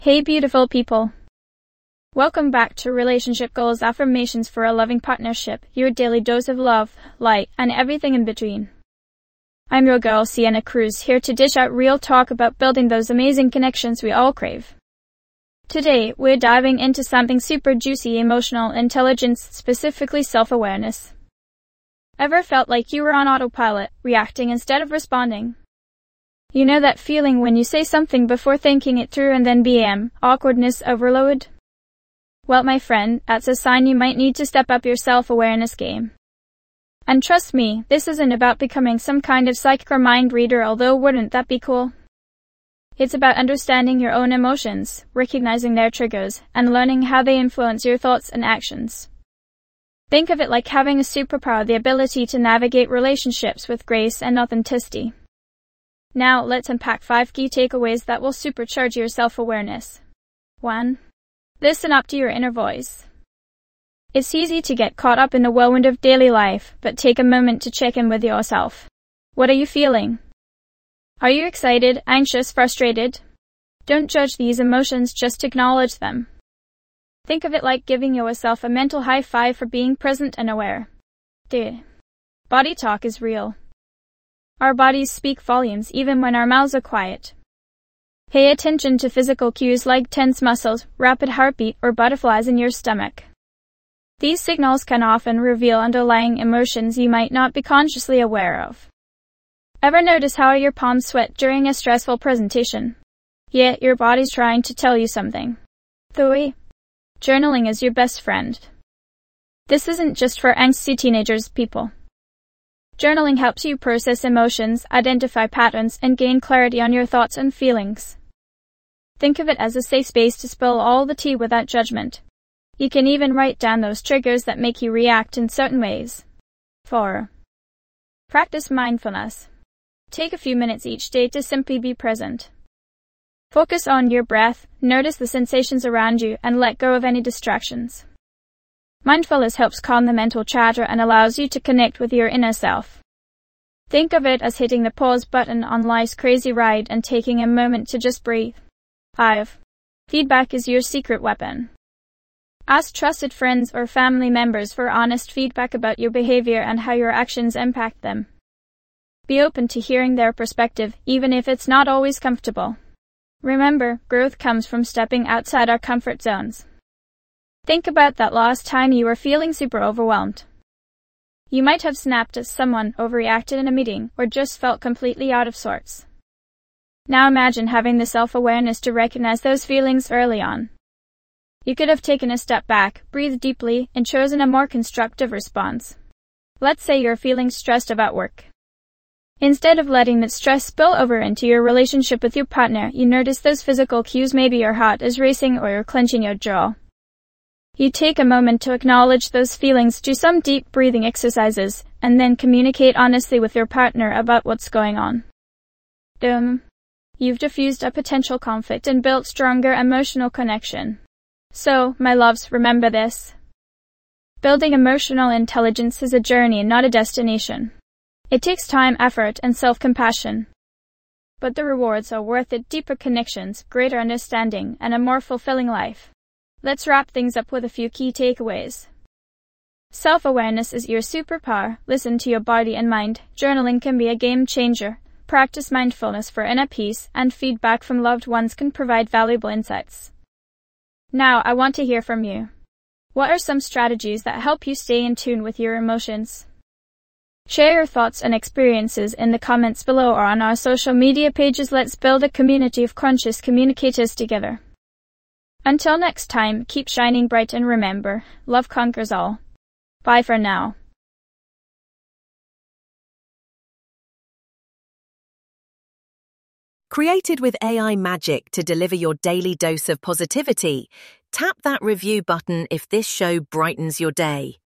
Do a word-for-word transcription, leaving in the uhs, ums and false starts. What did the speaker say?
Hey beautiful people. Welcome back to Relationship Goals Affirmations for a Loving Partnership, your daily dose of love, light, and everything in between. I'm your girl Sienna Cruz, here to dish out real talk about building those amazing connections we all crave. Today, we're diving into something super juicy: emotional intelligence, specifically self-awareness. Ever felt like you were on autopilot, reacting instead of responding? You know that feeling when you say something before thinking it through and then bam, awkwardness overload? Well, my friend, that's a sign you might need to step up your self-awareness game. And trust me, this isn't about becoming some kind of psychic or mind reader, although wouldn't that be cool? It's about understanding your own emotions, recognizing their triggers, and learning how they influence your thoughts and actions. Think of it like having a superpower, the ability to navigate relationships with grace and authenticity. Now, let's unpack five key takeaways that will supercharge your self-awareness. one. Listen up to your inner voice. It's easy to get caught up in the whirlwind of daily life, but take a moment to check in with yourself. What are you feeling? Are you excited, anxious, frustrated? Don't judge these emotions, just acknowledge them. Think of it like giving yourself a mental high five for being present and aware. two. Body talk is real. Our bodies speak volumes even when our mouths are quiet. Pay attention to physical cues like tense muscles, rapid heartbeat, or butterflies in your stomach. These signals can often reveal underlying emotions you might not be consciously aware of. Ever notice how your palms sweat during a stressful presentation? Yeah, your body's trying to tell you something. three. Journaling is your best friend. This isn't just for angsty teenagers, people. Journaling helps you process emotions, identify patterns, and gain clarity on your thoughts and feelings. Think of it as a safe space to spill all the tea without judgment. You can even write down those triggers that make you react in certain ways. four. Practice mindfulness. Take a few minutes each day to simply be present. Focus on your breath, notice the sensations around you, and let go of any distractions. Mindfulness helps calm the mental chatter and allows you to connect with your inner self. Think of it as hitting the pause button on life's crazy ride and taking a moment to just breathe. five. Feedback is your secret weapon. Ask trusted friends or family members for honest feedback about your behavior and how your actions impact them. Be open to hearing their perspective, even if it's not always comfortable. Remember, growth comes from stepping outside our comfort zones. Think about that last time you were feeling super overwhelmed. You might have snapped at someone, overreacted in a meeting, or just felt completely out of sorts. Now imagine having the self-awareness to recognize those feelings early on. You could have taken a step back, breathed deeply, and chosen a more constructive response. Let's say you're feeling stressed about work. Instead of letting that stress spill over into your relationship with your partner, you notice those physical cues. Maybe your heart is racing or you're clenching your jaw. You take a moment to acknowledge those feelings, do some deep breathing exercises, and then communicate honestly with your partner about what's going on. Boom. You've diffused a potential conflict and built stronger emotional connection. So, my loves, remember this. Building emotional intelligence is a journey, not a destination. It takes time, effort, and self-compassion. But the rewards are worth it: deeper connections, greater understanding, and a more fulfilling life. Let's wrap things up with a few key takeaways. Self-awareness is your superpower. Listen to your body and mind. Journaling can be a game changer. Practice mindfulness for inner peace, and feedback from loved ones can provide valuable insights. Now, I want to hear from you. What are some strategies that help you stay in tune with your emotions? Share your thoughts and experiences in the comments below or on our social media pages. Let's build a community of conscious communicators together. Until next time, keep shining bright and remember, love conquers all. Bye for now. Created with A I magic to deliver your daily dose of positivity, tap that review button if this show brightens your day.